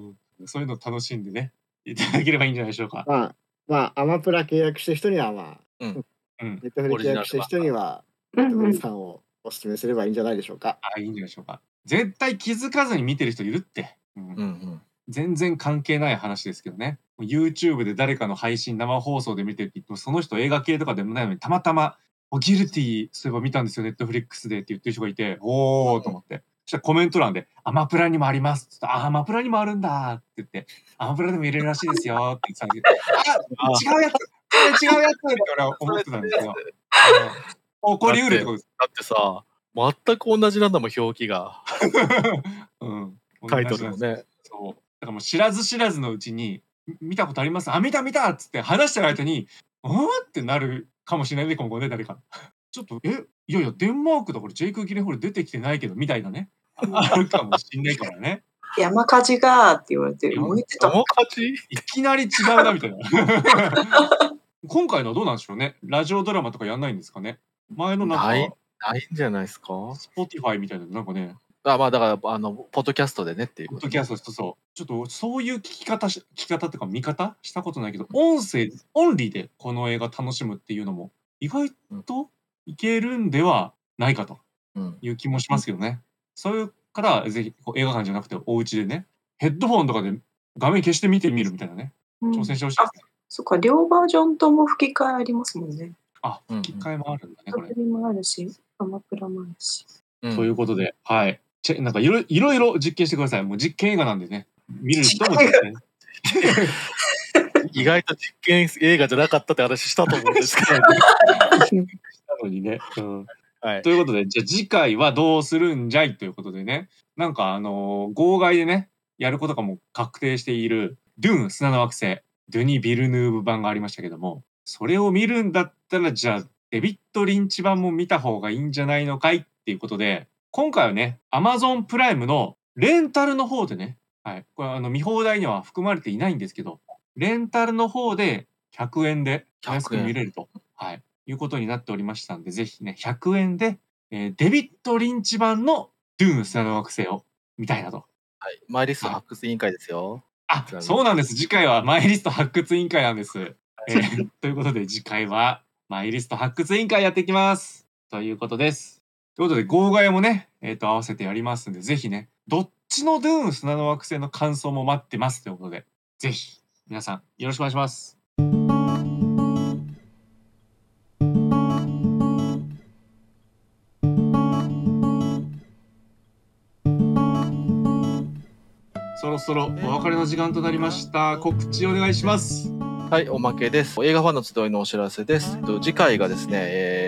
そういうの楽しんでねいただければいいんじゃないでしょうか。 まあまあアマプラ契約してる人にはまあ、うん、ネットフリ契約してる人にはネットフリさんをお勧めすればいいんじゃないでしょうか。 あ、いいんじゃないでしょうか。絶対気づかずに見てる人いるって。うんうんうん、全然関係ない話ですけどね。YouTube で誰かの配信生放送で見てるって言ってもその人映画系とかでもないのにたまたまギルティそういえば見たんですよネットフリックスでって言ってる人がいて、おーと思って。そしたらコメント欄でアマプラにもありますって言ったら、あ、アマプラにもあるんだって言って、アマプラでも入れるらしいですよって言ってたんですけど、あ、違うやつ違うやつって俺は思ってたんですよ。起こりうるってことです。 だってさ、全く同じなんだもん、表記が。 うん、 タイトルもね。 そう。だからもう知らず知らずのうちに、見たことあります、あ、見た見たっつって話してる間に、うんってなるかもしれないね、今後ね、誰か。ちょっと、え、いやいや、デンマークだからジェイク・ギレンホール出てきてないけど、みたいなね。あるかもしんないからね。 山火事がーって言われて、 燃えてた。山火事いきなり違うな、みたいな。今回のはどうなんでしょうね。ラジオドラマとかやんないんですかね。前のなんか。 ない、ないんじゃないですか。 Spotify みたいな、なんかね。 あ、まあだからあのポッドキャストでねっていう、 ね。ポッドキャストそうそう。ちょっとそういう聞き方し聞き方っていうか見方したことないけど、音声オンリーでこの映画楽しむっていうのも意外といけるんではないかという気もしますけどね。うん、そういう方はぜひこう映画館じゃなくてお家でね、ヘッドフォンとかで画面消して見てみるみたいなね、うん、挑戦してほしいですね。 そっか、両バージョンとも吹き替えありますもんね。 あ、吹き替えもあるんだね、これ。 吹き替えもあるし、アマプラもあるし。 ということで、はい。なんかいろいろいろ実験してください。もう実験映画なんでね。見る人も実験。 意外と実験映画じゃなかったって話したと思うんですけど。 したのにね。うん。はい。ということで、じゃあ次回はどうするんじゃいということでね。なんかあのー、号外でね、やることがもう確定している、ドゥーン砂の惑星、ドゥニ・ビルヌーブ版がありましたけども、それを見るんだったら、じゃあ、デビッド・リンチ版も見た方がいいんじゃないのかいっていうことで、今回はね、Amazon プライムのレンタルの方でね、はい、これあの見放題には含まれていないんですけど、レンタルの方でひゃくえんで安く見れると、はい、いうことになっておりましたんで、ぜひね、ひゃくえんで、えー、デビッド・リンチ版のドゥーン砂の惑星を見たいなと。 はい、マイリスト発掘委員会ですよ。 あ、そうなんです。次回はマイリスト発掘委員会なんです。えー、ということで次回はマイリスト発掘委員会やっていきます。ということです。ということで号外もね、えっと合わせてやりますんで、ぜひね、どっちのドゥーン砂の惑星の感想も待ってますということで、ぜひ皆さんよろしくお願いします。そろそろお別れの時間となりました。告知お願いします。 はい、おまけです。映画ファンの集いのお知らせです。次回がですね、えー、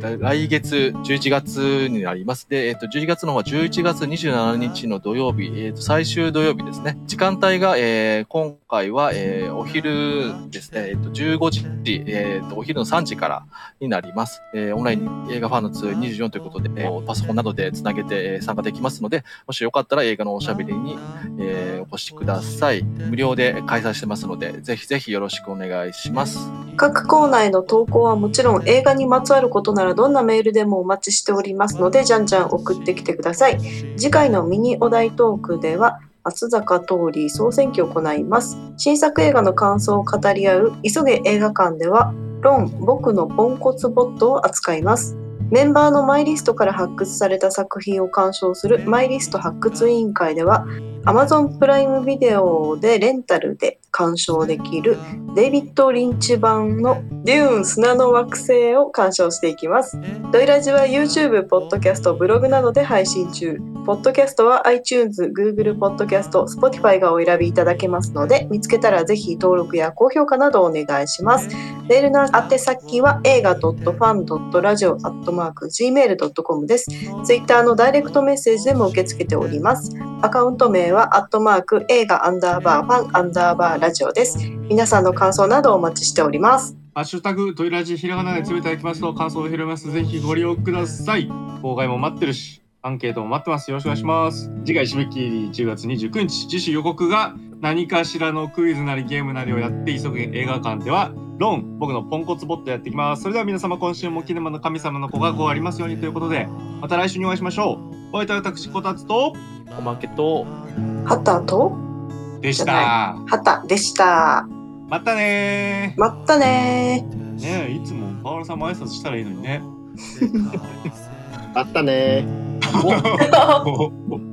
来月じゅういちがつになります。で、えっと、じゅういちがつの方はじゅういちがつにじゅうしちにちの土曜日、えっと、最終土曜日ですね。時間帯が、えー、今回は、えー、お昼ですね、えっと、じゅうごじ、えっと、お昼のさんじからになります。えー、オンライン映画ファンの通にじゅうよんということで、えー、パソコンなどでつなげて、えー、参加できますので、もしよかったら映画のおしゃべりに、えー、お越しください。無料で開催してますので、ぜひぜひよろしくお願いします。 各コーナーへの投稿はもちろん映画にまつわることならどんなメールでもお待ちしておりますので、じゃんじゃん送ってきてください。次回のミニお題トークでは松坂桃李総選挙を行います。新作映画の感想を語り合う急げ映画館ではロン僕のポンコツボットを扱います。メンバーのマイリストから発掘された作品を鑑賞するマイリスト発掘委員会では Amazon プライムビデオでレンタルで鑑賞できるデイビッド・リンチ版のデューン砂の惑星を鑑賞していきます。ドイラジは YouTube、ポッドキャスト、ブログなどで配信中。ポッドキャストは iTunes、Google ポッドキャスト、Spotify がお選びいただけますので、見つけたらぜひ登録や高評価などお願いします。メールの宛先は映画 ファン ラジオ アットマーク ジーメール ドットコム です。Twitter のダイレクトメッセージでも受け付けております。アカウント名はアットマーク映画アンダーバーファンアンダーバーラジオです。皆さんの感想などお待ちしております。 ハッシュタグトイラジひらがなでつぶやいていただきますと感想を広めます。ぜひご利用ください。公開も待ってるし、アンケートも待ってます。よろしくお願いします。次回締め切りじゅうがつにじゅうくにち、次週予告が何かしらのクイズなりゲームなりをやって急げ映画館ではロン僕のポンコツボットやっていきます。それでは皆様、今週もキネマの神様のご加護ありますようにということで、また来週にお会いしましょう。お相手は私こたつとおまけとハタとでした。 ハタでした。 またねー。 またねー。 ねえ、いつも河原さんも挨拶したらいいのにね。 あったねー。 お